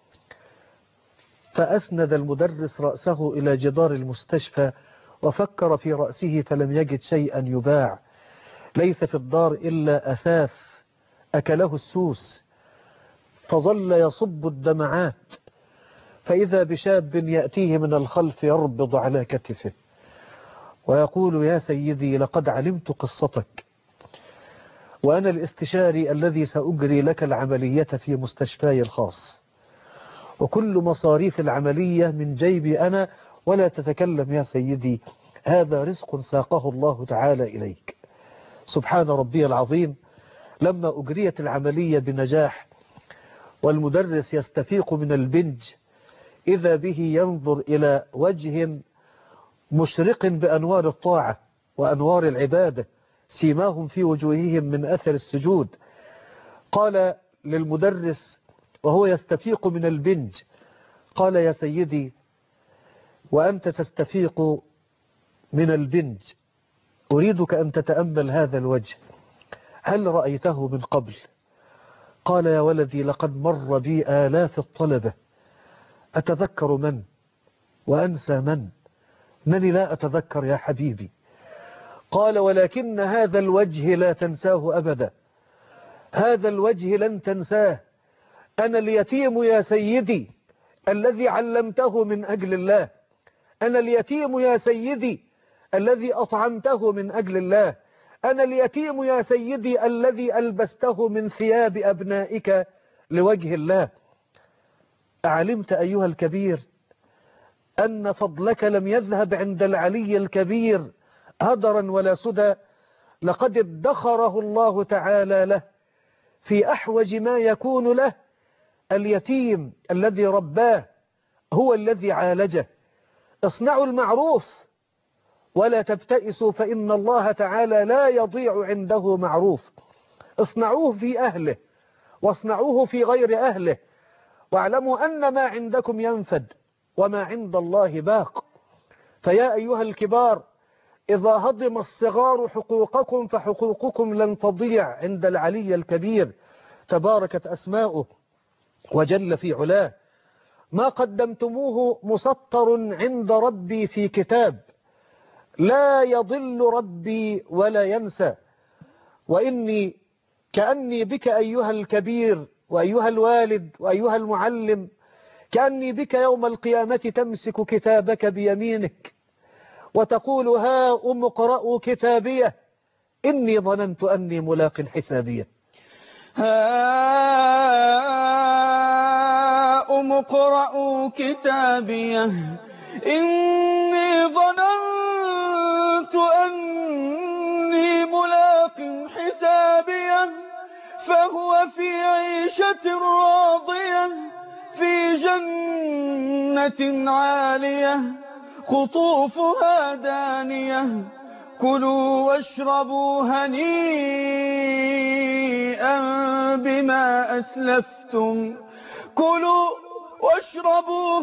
فأسند المدرس رأسه إلى جدار المستشفى وفكر في رأسه فلم يجد شيئا يباع، ليس في الدار إلا أثاث أكله السوس، فظل يصب الدمعات، فإذا بشاب يأتيه من الخلف يربض على كتفه ويقول: يا سيدي، لقد علمت قصتك، وأنا الاستشاري الذي سأجري لك العملية في مستشفاي الخاص، وكل مصاريف العملية من جيبي أنا، ولا تتكلم يا سيدي، هذا رزق ساقه الله تعالى إليك. سبحان ربي العظيم، لما أجريت العملية بنجاح والمدرس يستفيق من البنج، إذا به ينظر إلى وجه مشرق بأنوار الطاعة وأنوار العبادة، سيماهم في وجوههم من أثر السجود. قال للمدرس وهو يستفيق من البنج: قال: يا سيدي، وأنت تستفيق من البنج أريدك أن تتأمل هذا الوجه، هل رأيته من قبل؟ قال يا ولدي لقد مر بي آلاف الطلبة، أتذكر من وأنسى من؟ أنني لا أتذكر يا حبيبي. قال ولكن هذا الوجه لا تنساه أبدا، هذا الوجه لن تنساه. أنا اليتيم يا سيدي الذي علمته من أجل الله، أنا اليتيم يا سيدي الذي أطعمته من أجل الله، أنا اليتيم يا سيدي الذي ألبسته من ثياب أبنائك لوجه الله. أعلمت أيها الكبير أن فضلك لم يذهب عند العلي الكبير هدرا ولا سدى؟ لقد ادخره الله تعالى له في أحوج ما يكون له. اليتيم الذي رباه هو الذي عالجه. اصنعوا المعروف ولا تبتئسوا فإن الله تعالى لا يضيع عنده معروف. اصنعوه في أهله واصنعوه في غير أهله، واعلموا أن ما عندكم ينفد وما عند الله باق. فيا أيها الكبار إذا هضم الصغار حقوقكم فحقوقكم لن تضيع عند العلي الكبير تباركت أسماؤه وجل في علاه. ما قدمتموه مسطر عند ربي في كتاب، لا يضل ربي ولا ينسى. وإني كأني بك أيها الكبير وأيها الوالد وأيها المعلم، كأني بك يوم القيامة تمسك كتابك بيمينك وتقول ها أم اقرأوا كتابيه إني ظننت أني ملاق حسابيه. ها أم اقرءوا كتابيه إني ظننت أني ملاق حسابيه فهو في عيشة راضية في جنة عالية قطوفها دانية كلوا واشربوا هنيئا بما أسلفتم كلوا واشربوا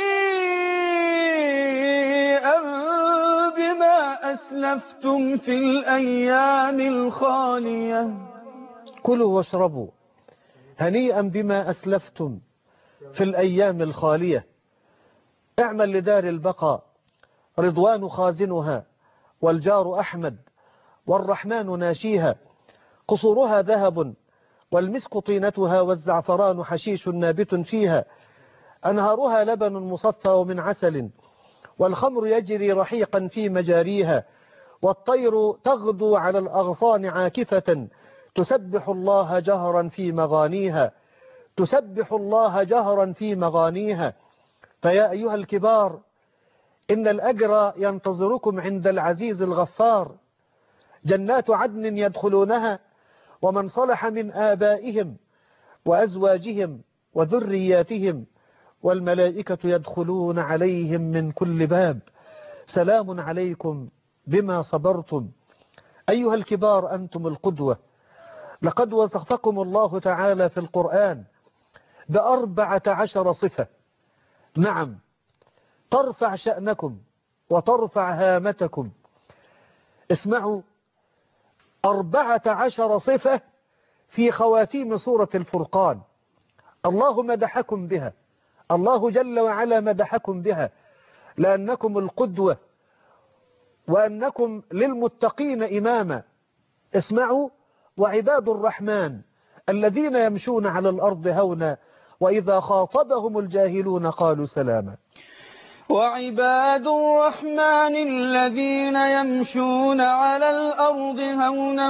هنيئا بما أسلفتم في الأيام الخالية. كلوا واشربوا هنيئا بما أسلفتم في الأيام الخالية. اعمل لدار البقاء رضوان خازنها والجار أحمد والرحمن ناشيها، قصورها ذهب والمسك طينتها والزعفران حشيش نابت فيها، أنهارها لبن مصفى ومن عسل والخمر يجري رحيقا في مجاريها، والطير تغدو على الأغصان عاكفة تسبح الله جهرا في مغانيها تسبح الله جهرا في مغانيها. فيا أيها الكبار إن الأجر ينتظركم عند العزيز الغفار، جنات عدن يدخلونها ومن صلح من آبائهم وأزواجهم وذرياتهم والملائكة يدخلون عليهم من كل باب سلام عليكم بما صبرتم. أيها الكبار أنتم القدوة، لقد وصفكم الله تعالى في القرآن بأربعة عشر صفة، نعم ترفع شأنكم وترفع هامتكم. اسمعوا، أربعة عشر صفة في خواتيم سورة الفرقان، الله مدحكم بها، الله جل وعلا مدحكم بها لأنكم القدوة وأنكم للمتقين إماما. اسمعوا، وعباد الرحمن الذين يمشون على الأرض هونا وإذا خاطبهم الجاهلون قالوا سلاما. وعباد الرحمن الذين يمشون على الأرض هونا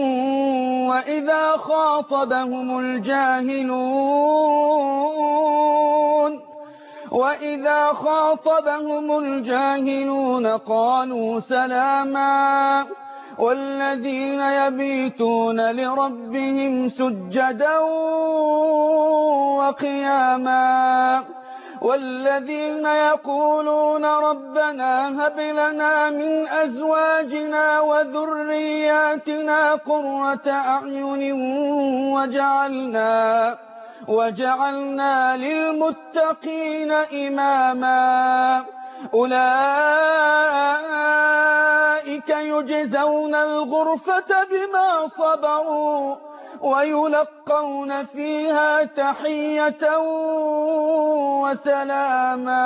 وإذا خاطبهم الجاهلون وإذا خاطبهم الجاهلون قالوا سلاما. والذين يبيتون لربهم سجدا وقياما والذين يقولون ربنا هب لنا من أزواجنا وذرياتنا قرة أعين وجعلنا وجعلنا للمتقين إماما. أولئك يجزون الغرفة بما صبروا ويلقون فيها تحية وسلاما.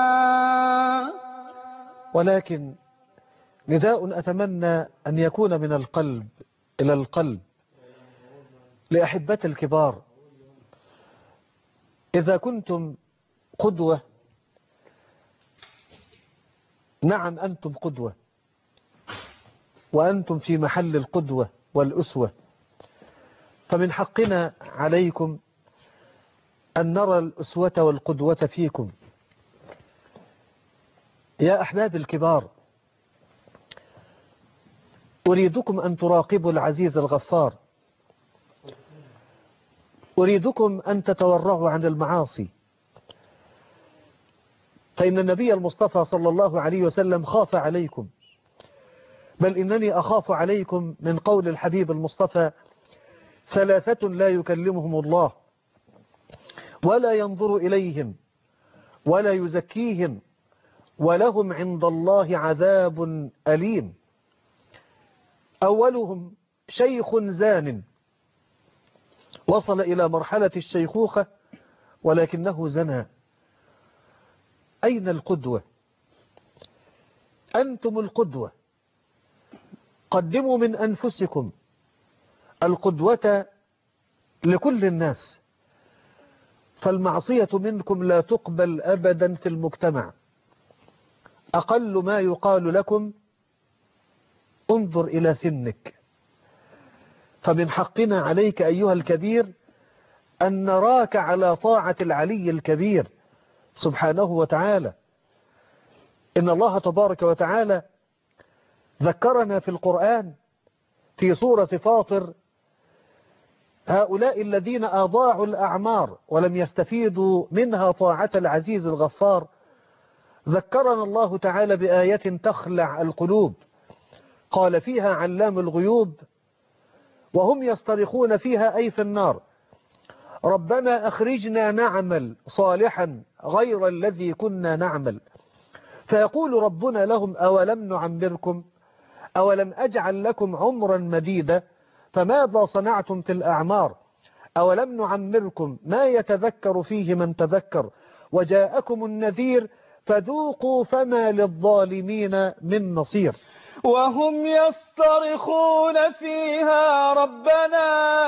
ولكن نداء أتمنى أن يكون من القلب إلى القلب لأحبة الكبار. إذا كنتم قدوة، نعم أنتم قدوة، وأنتم في محل القدوة والأسوة، فمن حقنا عليكم أن نرى الأسوة والقدوة فيكم. يا أحباب الكبار، أريدكم أن تراقبوا العزيز الغفار، أريدكم أن تتورعوا عن المعاصي، فإن النبي المصطفى صلى الله عليه وسلم خاف عليكم، بل إنني أخاف عليكم من قول الحبيب المصطفى: ثلاثة لا يكلمهم الله ولا ينظر إليهم ولا يزكيهم ولهم عند الله عذاب أليم. أولهم شيخ زان وصل إلى مرحلة الشيخوخة ولكنه زنى. أين القدوة؟ أنتم القدوة، قدموا من أنفسكم القدوة لكل الناس، فالمعصية منكم لا تقبل أبدا في المجتمع. أقل ما يقال لكم: انظر إلى سنك. فمن حقنا عليك أيها الكبير أن نراك على طاعة العلي الكبير سبحانه وتعالى. إن الله تبارك وتعالى ذكرنا في القرآن في سورة فاطر: هؤلاء الذين أضاعوا الأعمار ولم يستفيدوا منها طاعة العزيز الغفار. ذكرنا الله تعالى بآية تخلع القلوب، قال فيها علام الغيوب: وهم يصطرخون فيها أي في النار ربنا أخرجنا نعمل صالحا غير الذي كنا نعمل. فيقول ربنا لهم: أولم نعمركم أولم أجعل لكم عمرا مديدا فماذا صنعتم في الأعمار أولم نعمركم ما يتذكر فيه من تذكر وجاءكم النذير فذوقوا فما للظالمين من نصير. وهم يصطرخون فيها ربنا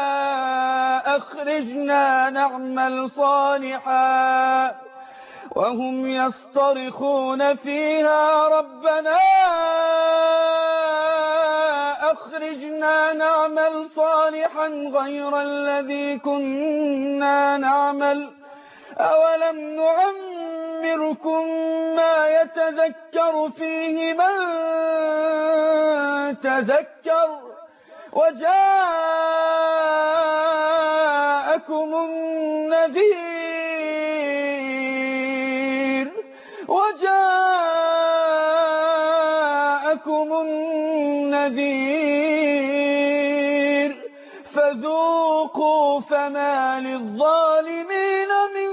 أخرجنا نعمل صالحا وهم يصطرخون فيها ربنا أخرجنا نعمل صالحا غير الذي كنا نعمل أولم نعمركم ما يتذكر فيه من تذكر وجاءكم النذير وجاءكم النذير فذوقوا فما للظالمين من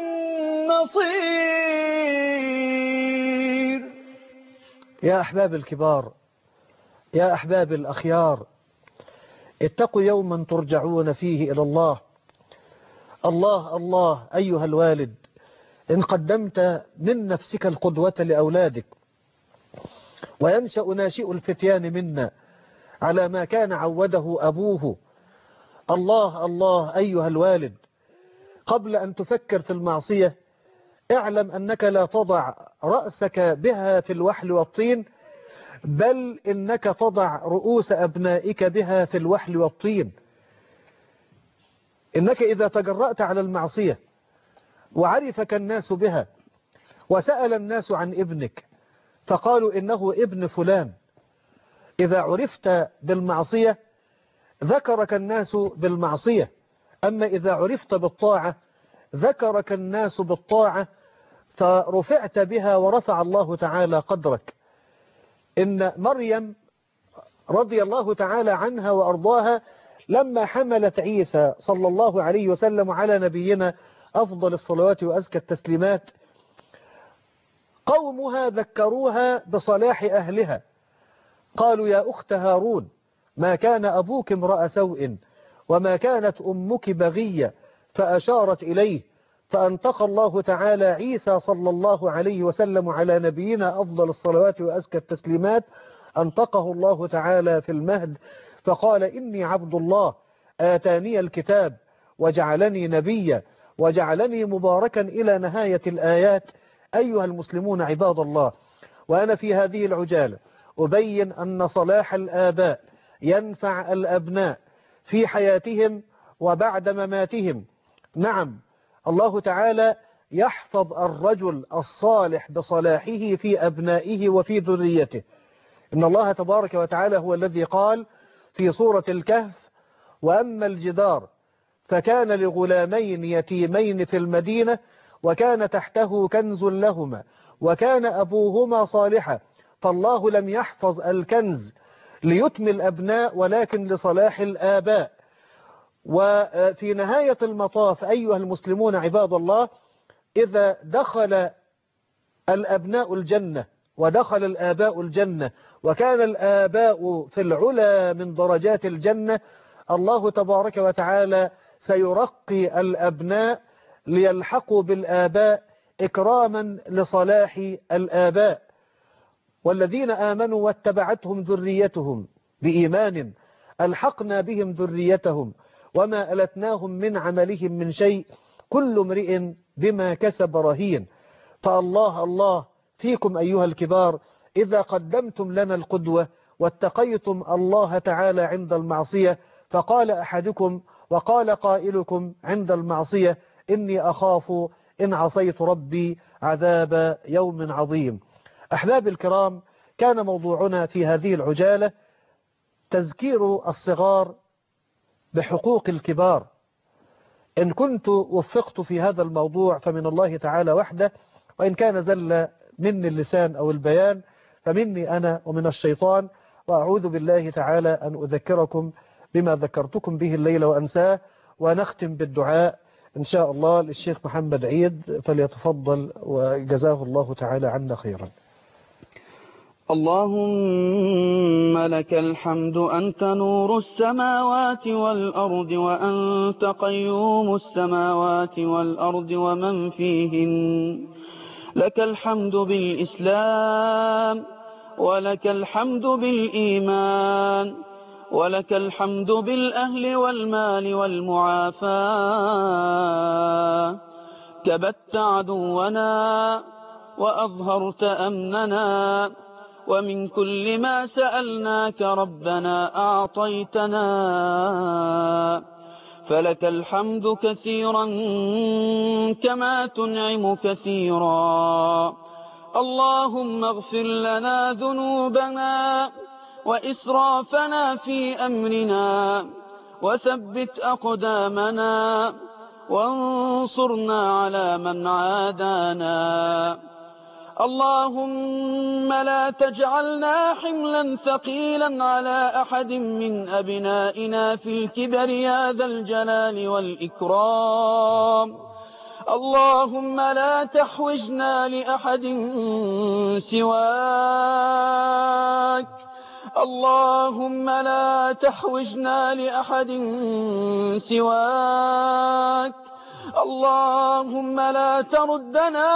نصير. يا أحباب الكبار، يا أحباب الأخيار، اتقوا يوما ترجعون فيه إلى الله. الله الله أيها الوالد، إن قدمت من نفسك القدوة لأولادك، وينشأ ناشئ الفتيان منا على ما كان عوده أبوه. الله الله أيها الوالد، قبل أن تفكر في المعصية اعلم أنك لا تضع رأسك بها في الوحل والطين، بل إنك تضع رؤوس أبنائك بها في الوحل والطين. إنك إذا تجرأت على المعصية وعرفك الناس بها وسأل الناس عن ابنك فقالوا إنه ابن فلان، إذا عرفت بالمعصية ذكرك الناس بالمعصية، أما إذا عرفت بالطاعة ذكرك الناس بالطاعة فرفعت بها ورفع الله تعالى قدرك. إن مريم رضي الله تعالى عنها وأرضاها لما حملت عيسى صلى الله عليه وسلم على نبينا أفضل الصلوات وأزكى التسليمات، قومها ذكروها بصلاح أهلها، قالوا يا أخت هارون ما كان أبوك امرأ سوء وما كانت أمك بغية، فأشارت إليه فأنطق الله تعالى عيسى صلى الله عليه وسلم على نبينا أفضل الصلوات وأزكى التسليمات، أنطقه الله تعالى في المهد فقال إني عبد الله آتاني الكتاب وجعلني نبيا وجعلني مباركا إلى نهاية الآيات. أيها المسلمون عباد الله، وأنا في هذه العجالة أبين أن صلاح الآباء ينفع الأبناء في حياتهم وبعد مماتهم. نعم، الله تعالى يحفظ الرجل الصالح بصلاحه في أبنائه وفي ذريته. إن الله تبارك وتعالى هو الذي قال في سورة الكهف وأما الجدار فكان لغلامين يتيمين في المدينة وكان تحته كنز لهما وكان أبوهما صالحا، فالله لم يحفظ الكنز ليتم الأبناء ولكن لصلاح الآباء. وفي نهاية المطاف أيها المسلمون عباد الله، إذا دخل الأبناء الجنة ودخل الآباء الجنة وكان الآباء في العلا من درجات الجنة، الله تبارك وتعالى سيرقي الأبناء ليلحقوا بالآباء إكراما لصلاح الآباء. والذين آمنوا واتبعتهم ذريتهم بإيمان ألحقنا بهم ذريتهم وما ألتناهم من عملهم من شيء كل امرئ بما كسب رهين. فالله الله فيكم أيها الكبار إذا قدمتم لنا القدوة واتقيتم الله تعالى عند المعصية، فقال أحدكم وقال قائلكم عند المعصية إني أخاف إن عصيت ربي عذاب يوم عظيم. أحباب الكرام، كان موضوعنا في هذه العجالة تذكير الصغار بحقوق الكبار. إن كنت وفقت في هذا الموضوع فمن الله تعالى وحده، وإن كان زل مني اللسان أو البيان فمني أنا ومن الشيطان، وأعوذ بالله تعالى أن أذكركم بما ذكرتكم به الليل وأنساه. ونختم بالدعاء إن شاء الله للشيخ محمد عيد، فليتفضل وجزاه الله تعالى عنا خيرا. اللهم لك الحمد أنت نور السماوات والأرض وأنت قيوم السماوات والأرض ومن فيهن. لك الحمد بالإسلام ولك الحمد بالإيمان ولك الحمد بالأهل والمال والمعافاة. كبت عدونا وأظهرت أمننا، ومن كل ما سألناك ربنا أعطيتنا، فلك الحمد كثيرا كما تنعم كثيرا. اللهم اغفر لنا ذنوبنا وإسرافنا في أمرنا وثبت أقدامنا وانصرنا على من عادانا. اللهم لا تجعلنا حملا ثقيلا على أحد من أبنائنا في الكبر يا ذا الجلال والإكرام. اللهم لا تحوجنا لأحد سواك. اللهم لا تحوجنا لأحد سواك. اللهم لا تردنا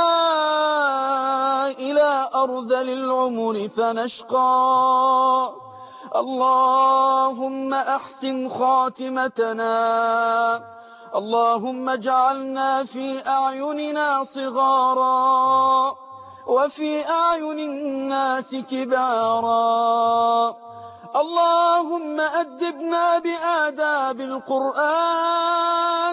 إلى أرذل العمر فنشقى. اللهم أحسن خاتمتنا. اللهم اجعلنا في أعيننا صغارا وفي أعين الناس كبارا. اللهم أدبنا بآداب القرآن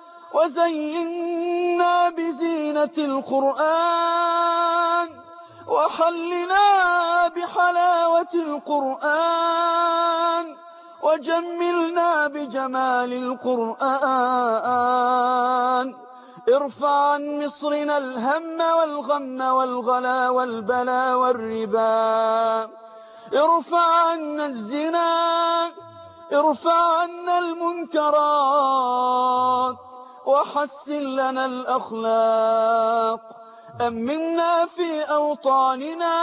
وزينا بزينة القرآن وحلنا بحلاوة القرآن وجملنا بجمال القرآن. ارفع عن مصرنا الهم والغم والغلا والبلا والربا. ارفع عنا الزنا. ارفع عنا المنكرات وحسن لنا الأخلاق. أمنا في أوطاننا.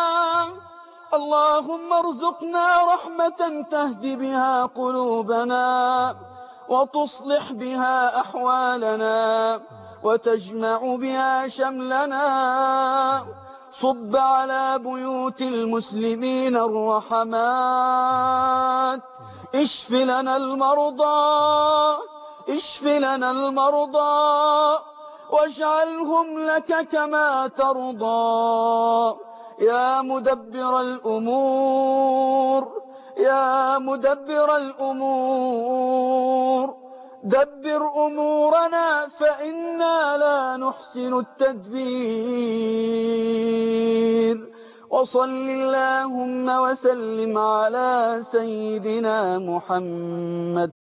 اللهم ارزقنا رحمة تهدي بها قلوبنا وتصلح بها أحوالنا وتجمع بها شملنا. صب على بيوت المسلمين الرحمات. اشف لنا المرضى اشف لنا المرضى واجعلهم لك كما ترضى. يا مدبر الأمور يا مدبر الأمور دبر أمورنا فإنا لا نحسن التدبير. وصل اللهم وسلم على سيدنا محمد